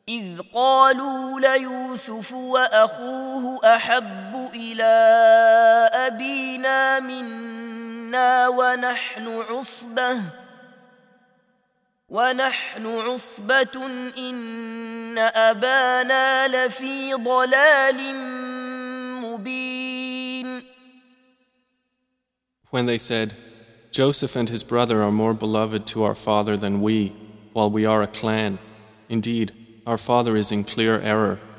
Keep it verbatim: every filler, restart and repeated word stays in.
إذ قالوا ليوسف وأخوه أحب إلى أبينا منا ونحن عصبة ونحن عصبة إن أبانا لفي ضلال مبين. When they said, Joseph and his brother are more beloved to our father than we, while we are a clan. Indeed, our father is in clear error.